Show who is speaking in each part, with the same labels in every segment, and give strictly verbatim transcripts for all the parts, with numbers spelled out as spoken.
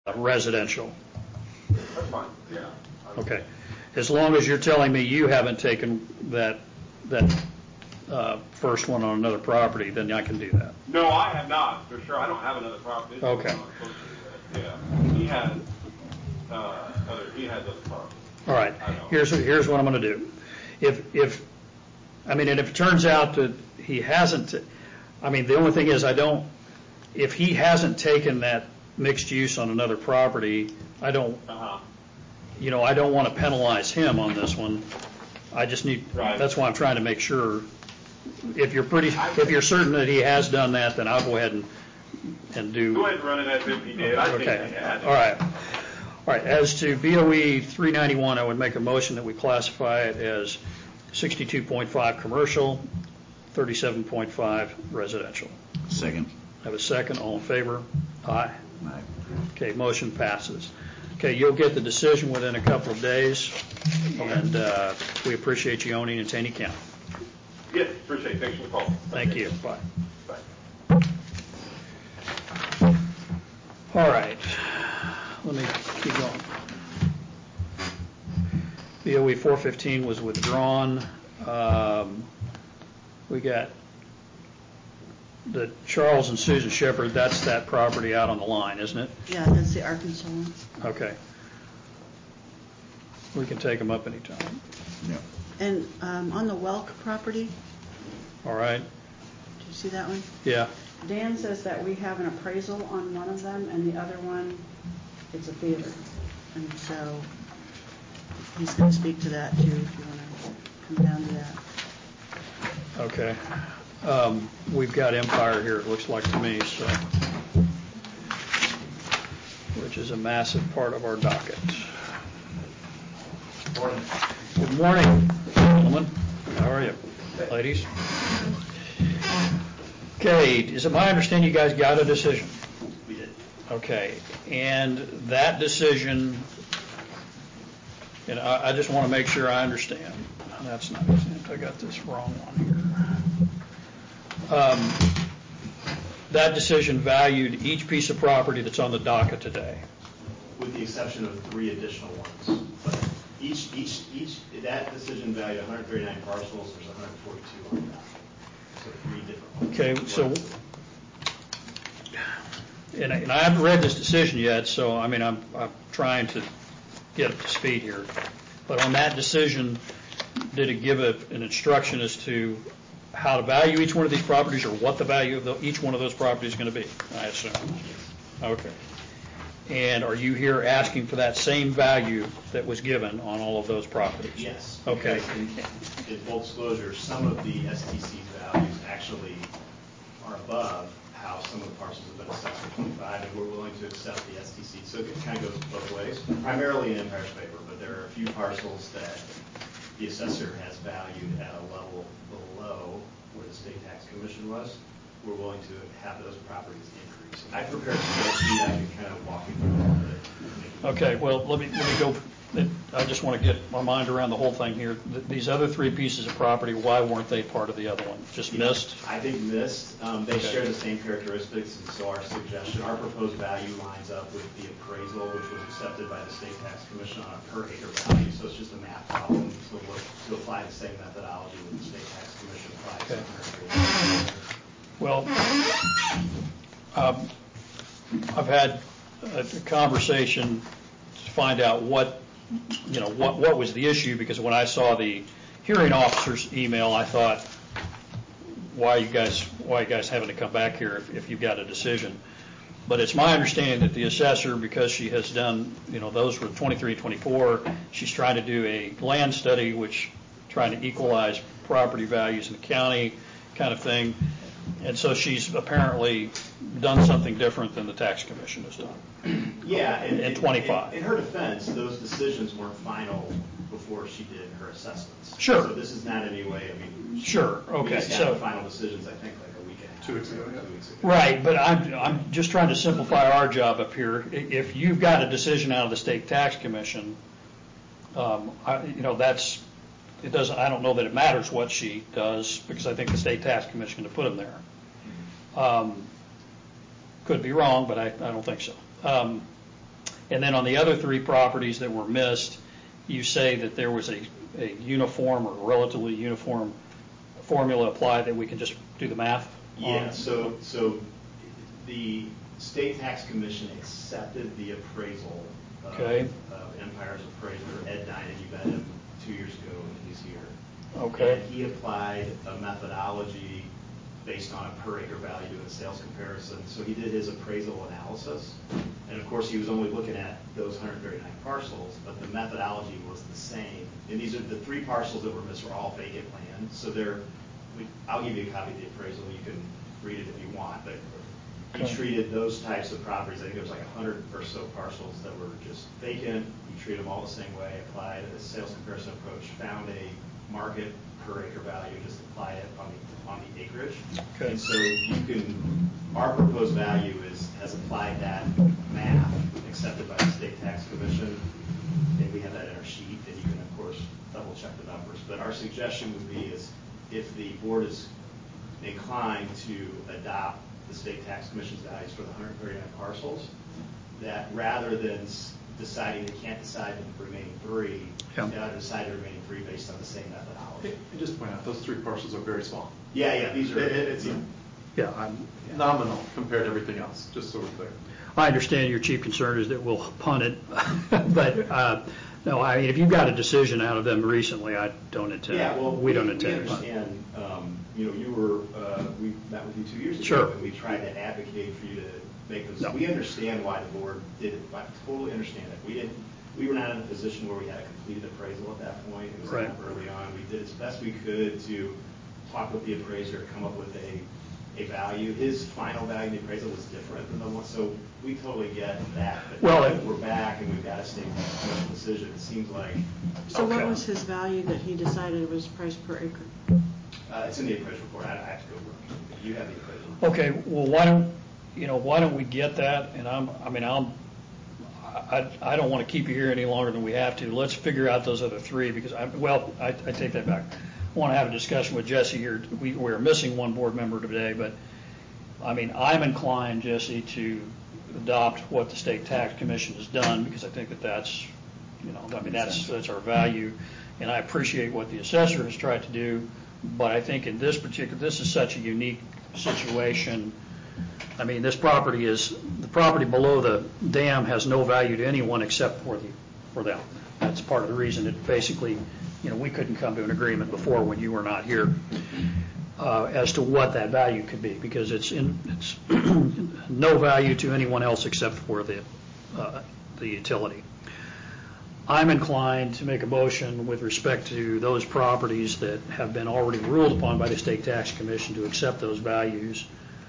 Speaker 1: residential.
Speaker 2: That's fine, yeah.
Speaker 1: Okay. As long as you're telling me you haven't taken that, that uh, first one on another property, then I can do that.
Speaker 2: No, I have not, for sure. I don't have another property.
Speaker 1: Okay.
Speaker 2: Yeah, he has, uh, other, he has other properties.
Speaker 1: All right. Here's, here's what I'm going to do. If, if, I mean, and if it turns out that he hasn't, I mean, the only thing is I don't, if he hasn't taken that mixed use on another property, I don't,
Speaker 2: Uh-huh.
Speaker 1: you know, I don't want to penalize him on this one. I just need,
Speaker 2: Right.
Speaker 1: that's why I'm trying to make sure. If you're pretty, if you're certain that he has done that, then I'll go ahead and, and do.
Speaker 2: Go ahead and run it as if he did. I think
Speaker 1: Okay.
Speaker 2: he had.
Speaker 1: All right. All right. As to B O E three ninety-one, I would make a motion that we classify it as sixty-two point five commercial, thirty-seven point five residential.
Speaker 3: Second.
Speaker 1: Have a second. All in favor? Aye.
Speaker 3: Aye.
Speaker 1: Okay, motion passes. Okay, you'll get the decision within a couple of days, and uh, we appreciate you owning in Taney County.
Speaker 2: Yes, appreciate it. Thanks for the call.
Speaker 1: Thank you. Bye.
Speaker 2: Bye.
Speaker 1: All right. Let me keep going. B O E four fifteen was withdrawn. Um, we got the Charles and Susan Shepherd. That's that property out on the line, isn't it?
Speaker 4: Yeah, that's the Arkansas one.
Speaker 1: Okay. We can take them up anytime.
Speaker 3: Yeah.
Speaker 4: And um, on the Welk property,
Speaker 1: All right.
Speaker 4: do you see that one?
Speaker 1: Yeah.
Speaker 4: Dan says that we have an appraisal on one of them, and the other one, it's a theater. And so he's going to speak to that too, if you want to come down to that.
Speaker 1: Okay. Um, we've got Empire here, it looks like to me, so, which is a massive part of our docket.
Speaker 2: Morning.
Speaker 1: Good morning, gentlemen. How are you, ladies? Okay, is it my understanding you guys got a decision?
Speaker 5: We did.
Speaker 1: Okay, and that decision, and I, I just want to make sure I understand. That's not, I got this wrong one here. Um, that decision valued each piece of property that's on the docket today.
Speaker 5: With the exception of three additional ones. But each, each, each, that decision valued one hundred thirty-nine parcels, there's one hundred forty-two on that. So three different ones.
Speaker 1: Okay, so, and I, and I haven't read this decision yet, so I mean, I'm, I'm trying to get up to speed here. But on that decision, did it give a, an instruction as to how to value each one of these properties, or what the value of the, each one of those properties is going to be, I assume? Okay. And are you here asking for that same value that was given on all of those properties?
Speaker 5: Yes.
Speaker 1: Okay.
Speaker 5: In, in full disclosure, some of the S T C's values actually are above how some of the parcels have been assessed for twenty-five, and we're willing to accept the S T C. So it kind of goes both ways, primarily in Empire's favor, but there are a few parcels that the assessor has valued at a level below where the state tax commission was. We're willing to have those properties increase. I prepared a spreadsheet. I can kind of walk you through all of it.
Speaker 1: Okay, well, let me, let me go, I just want to get my mind around the whole thing here. These other three pieces of property, why weren't they part of the other one? Just missed?
Speaker 5: I think missed. Um, they
Speaker 1: Okay.
Speaker 5: share the same characteristics, and so our suggestion, our proposed value lines up with the appraisal, which was accepted by the state tax commission on a per acre value. So it's just a math problem to work, to apply the same methodology that the state tax commission applies.
Speaker 1: Okay. Well, um, I've had a conversation to find out what, you know, what, what was the issue, because when I saw the hearing officer's email, I thought, why you guys, why you guys having to come back here if, if you've got a decision? But it's my understanding that the assessor, because she has done, you know, those were twenty-three, twenty-four, she's trying to do a land study, which trying to equalize property values in the county kind of thing. And so she's apparently done something different than the tax commission has done.
Speaker 5: Yeah, and,
Speaker 1: in twenty-five.
Speaker 5: In, in her defense, those decisions weren't final before she did her assessments.
Speaker 1: Sure.
Speaker 5: So this is not any way. I mean,
Speaker 1: sure. Okay.
Speaker 5: We just got
Speaker 1: so
Speaker 5: the final decisions, I think, like a week and a half.
Speaker 2: Two weeks ago. Yeah.
Speaker 5: Two weeks ago.
Speaker 1: Right, but I'm I'm just trying to simplify our job up here. If you've got a decision out of the state tax commission, um, I, you know that's. It doesn't. I don't know that it matters what she does, because I think the state tax commission to put them there. Um, could be wrong, but I, I don't think so. Um, And then on the other three properties that were missed, you say that there was a, a uniform or relatively uniform formula applied that we can just do the math on?
Speaker 5: Yeah, so, so the State Tax Commission accepted the appraisal of,
Speaker 1: Okay.
Speaker 5: of Empire's appraiser, Ed Dynan. You met him two years ago when he's here.
Speaker 1: Okay.
Speaker 5: And he applied a methodology based on a per acre value and a sales comparison. So he did his appraisal analysis. And of course, he was only looking at those one hundred thirty-nine parcels, but the methodology was the same. And these are the three parcels that were missed were all vacant land. So they're, we, I'll give you a copy of the appraisal. You can read it if you want. But he
Speaker 1: Okay.
Speaker 5: treated those types of properties, I think there was like one hundred or so parcels that were just vacant. He treated them all the same way, applied a sales comparison approach, found a market per acre value, just applied it on the, on the acreage.
Speaker 1: Okay.
Speaker 5: And so you can, our proposed value is, has applied that math accepted by the State Tax Commission. And we have that in our sheet, and you can, of course, double check the numbers. But our suggestion would be is if the board is inclined to adopt the State Tax Commission's values for the one hundred thirty-nine parcels, that rather than s- deciding they can't decide the remaining three,
Speaker 1: Yeah.
Speaker 5: they ought to decide the remaining three based on the same methodology.
Speaker 2: And just point out, those three parcels are very small.
Speaker 5: Yeah, yeah, these are.
Speaker 2: It- it- it's
Speaker 1: Yeah, I'm,
Speaker 2: nominal compared to everything else, just so we're clear.
Speaker 1: I understand your chief concern is that we'll punt it, but, uh, no, I mean, if you've got a decision out of them recently, I don't intend,
Speaker 5: Yeah, well,
Speaker 1: we don't
Speaker 5: we
Speaker 1: intend to punt.
Speaker 5: understand, um, you know, you were, uh, we met with you two years ago.
Speaker 1: Sure.
Speaker 5: And we tried to advocate for you to make those.
Speaker 1: No.
Speaker 5: We understand why the board did it. I totally understand it. We didn't, we were not in a position where we had a completed appraisal at that point. It was
Speaker 1: Right.
Speaker 5: kind of early on. We did as best we could to talk with the appraiser, come up with a, a value. His final value in the appraisal was different than the one, so we totally get that. But
Speaker 1: Well,
Speaker 5: now
Speaker 1: it-
Speaker 5: that we're back and we've got a state commission decision, it seems like,
Speaker 4: So what
Speaker 1: Okay.
Speaker 4: was his value that he decided was price per acre?
Speaker 5: uh, it's in the appraisal report. I I have to go look. You have the appraisal.
Speaker 1: Okay, well, why don't, you know, why don't we get that, and I'm, I mean, I'm, I, I don't want to keep you here any longer than we have to. Let's figure out those other three, because I, well, I, I take that back. I want to have a discussion with Jesse here. We, we're missing one board member today, but, I mean, I'm inclined, Jesse, to adopt what the State Tax Commission has done, because I think that that's, you know, I mean, that's, that's our value, and I appreciate what the assessor has tried to do, but I think in this particular, this is such a unique situation. I mean, this property is, the property below the dam has no value to anyone except for the, for them. That's part of the reason it basically, you know, we couldn't come to an agreement before when you were not here uh, as to what that value could be, because it's in, it's no value to anyone else except for the, uh, the utility. I'm inclined to make a motion with respect to those properties that have been already ruled upon by the State Tax Commission to accept those values.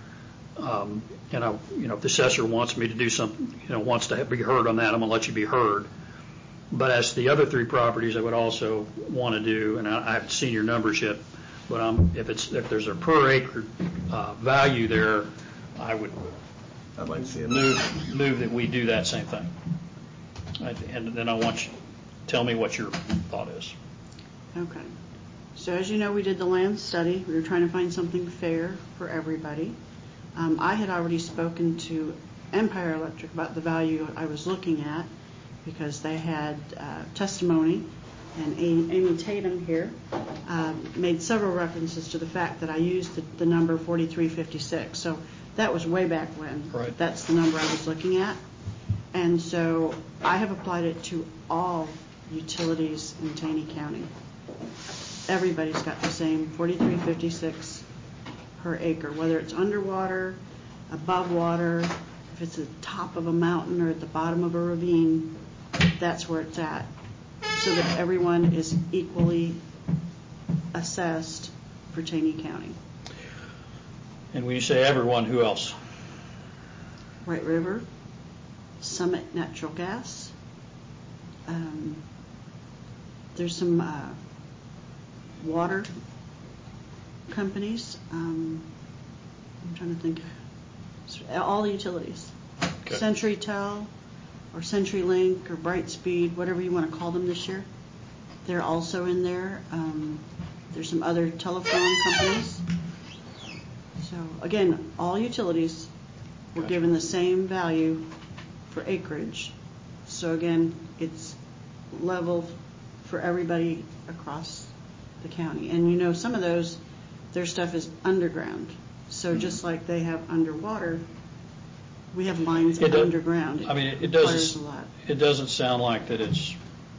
Speaker 1: Um, and I, you know, if the assessor wants me to do something, you know, wants to be heard on that, I'm going to let you be heard. But as to the other three properties, I would also want to do, and I, I haven't seen your numbers yet, but um, if it's if there's a per acre uh, value there, I would
Speaker 3: I'd like to see it.
Speaker 1: move move that we do that same thing. I- And then I want you to tell me what your thought is.
Speaker 4: Okay. So as you know, we did the land study. We were trying to find something fair for everybody. Um, I had already spoken to Empire Electric about the value I was looking at because they had uh, testimony, and A- Amy Tatum here uh, made several references to the fact that I used the, the number forty-three fifty-six. So that was way back when.
Speaker 1: Right.
Speaker 4: That's the number I was looking at. And so I have applied it to all utilities in Taney County. Everybody's got the same forty-three fifty-six per acre, whether it's underwater, above water, if it's at the top of a mountain or at the bottom of a ravine, that's where it's at, so that everyone is equally assessed for Taney County.
Speaker 1: And when you say everyone, who else?
Speaker 4: White River, Summit Natural Gas. Um, there's some uh, water companies. Um, I'm trying to think. All the utilities.
Speaker 1: Okay.
Speaker 4: CenturyTel or CenturyLink or Brightspeed, whatever you want to call them this year. They're also in there. Um, there's some other telephone companies. So again, all utilities were
Speaker 1: Gotcha.
Speaker 4: given the same value for acreage So again, it's level for everybody across the county. And you know, some of those, their stuff is underground. So just like they have underwater, we have lines
Speaker 1: It does-
Speaker 4: underground.
Speaker 1: I mean, it
Speaker 4: requires
Speaker 1: doesn't,
Speaker 4: a lot.
Speaker 1: it doesn't sound like that it's,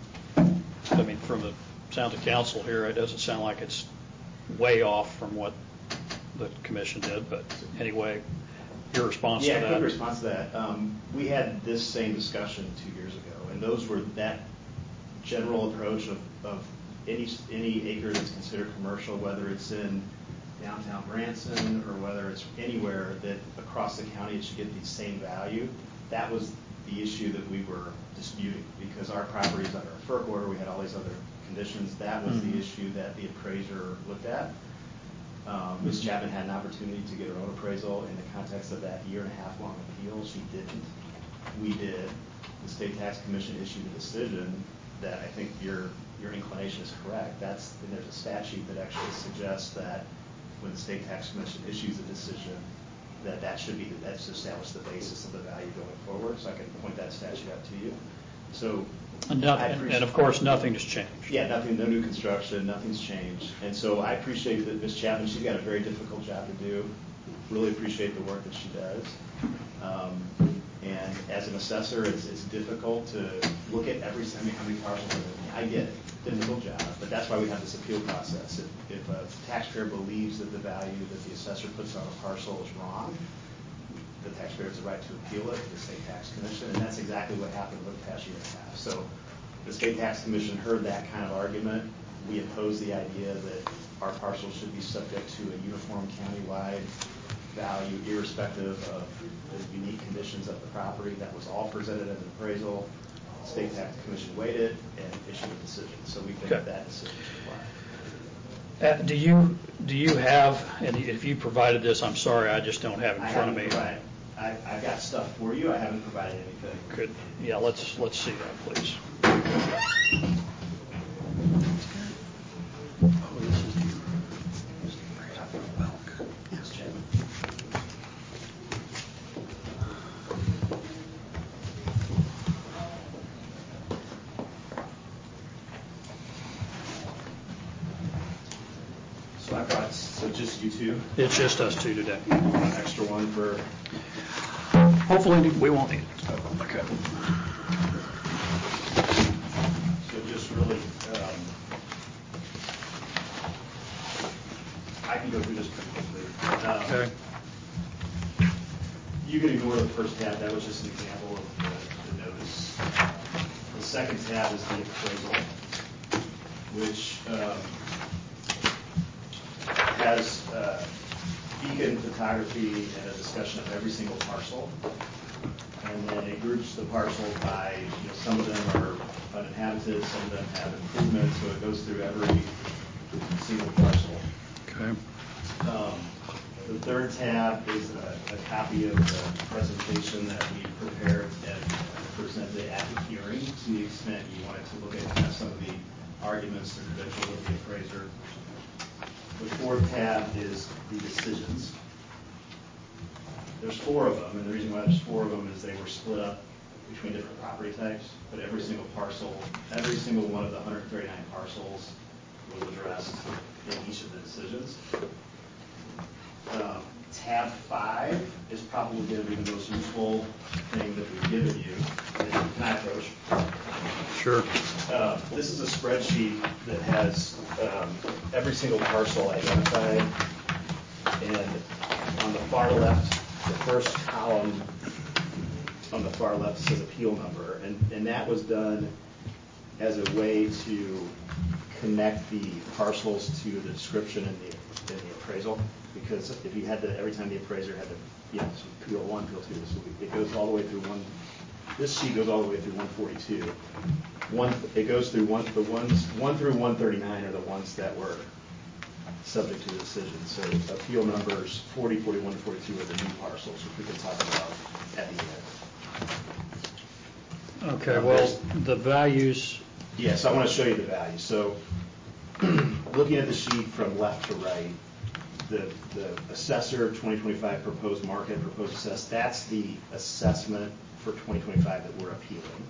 Speaker 1: I mean, from the sound of council here, it doesn't sound like it's way off from what the commission did, but anyway, your response to
Speaker 5: Yeah,
Speaker 1: that?
Speaker 5: quick response to that. Um, we had this same discussion two years ago, and those were that general approach of, of any, any acre that's considered commercial, whether it's in downtown Branson or whether it's anywhere that across the county it should get the same value. That was the issue that we were disputing because our property is under a FERC order. We had all these other conditions. That was
Speaker 1: Mm-hmm.
Speaker 5: the issue that the appraiser looked at. Um, Miz Chapman had an opportunity to get her own appraisal in the context of that year and a half long appeal. She didn't. We did. The State Tax Commission issued a decision that I think your your inclination is correct. That's and there's a statute that actually suggests that when the State Tax Commission issues a decision, that that should be that's establish the basis of the value going forward. So I can point that statute out to you. So
Speaker 1: And, nothing, and of course, nothing has changed.
Speaker 5: yeah, nothing, no new construction, nothing's changed. And so I appreciate that Miz Chapman, she's got a very difficult job to do. Really appreciate the work that she does. Um, and as an assessor, it's, it's difficult to look at every, I mean, how many parcels are there? I get it, difficult job, but that's why we have this appeal process. If, if a taxpayer believes that the value that the assessor puts on a parcel is wrong, the taxpayer has the right to appeal it to the State Tax Commission, and that's exactly what happened over the past year and a half. So the State Tax Commission heard that kind of argument. We opposed the idea that our parcels should be subject to a uniform countywide value irrespective of the unique conditions of the property. That was all presented as an appraisal. The State Tax Commission weighed it and issued a decision. So we think
Speaker 1: Okay.
Speaker 5: that decision should apply.
Speaker 1: Uh, do you do you have, and if you provided this, I'm sorry, I just don't have it in
Speaker 5: I
Speaker 1: front of
Speaker 5: haven't
Speaker 1: me.
Speaker 5: provided, I, I've got stuff for you. I haven't provided anything.
Speaker 1: Could, yeah, let's let's see that, please.
Speaker 5: Miz Chapman. So I brought, so just you two,
Speaker 1: It's just us two today.
Speaker 5: an extra one for,
Speaker 1: Hopefully, we won't need it. Okay.
Speaker 5: so just really, um, I can go through this pretty quickly. Um,
Speaker 1: Okay.
Speaker 5: You can ignore the first tab, that was just an example of the, the notice. The second tab is the appraisal, which um, has uh, beacon photography and a discussion of every single parcel. And then it groups the parcel by, you know, some of them are uninhabited, some of them have improvements, so it goes through every single parcel.
Speaker 1: Okay.
Speaker 5: Um, The third tab is a, a copy of the presentation that we prepared and presented at the hearing to the extent you wanted to look at kind of some of the arguments or credentials of the appraiser. The fourth tab is the decisions. There's four of them, and the reason why there's four of them is they were split up between different property types, but every single parcel, every single one of the one hundred thirty-nine parcels was addressed in each of the decisions. Um, tab five is probably going to be the most useful thing that we've given you. Can I approach?
Speaker 1: Sure.
Speaker 5: Uh, this is a spreadsheet that has um, every single parcel identified, and on the far left, the first column on the far left says appeal number, and, and that was done as a way to connect the parcels to the description in the, in the appraisal. Because if you had to, every time the appraiser had to, you know, so P O one, P O two, so it goes all the way through one, this sheet goes all the way through one forty-two. One, it goes through one, the ones, one through one thirty-nine are the ones that were subject to the decision. So appeal numbers forty, forty-one, and forty-two are the new parcels, which we can talk about at the end.
Speaker 1: Okay,
Speaker 5: Um,
Speaker 1: well,
Speaker 5: there's-
Speaker 1: the values,
Speaker 5: Yeah, so I want to show you the values. So looking at the sheet from left to right, the, the assessor twenty twenty-five proposed market, proposed assess, that's the assessment for twenty twenty-five that we're appealing.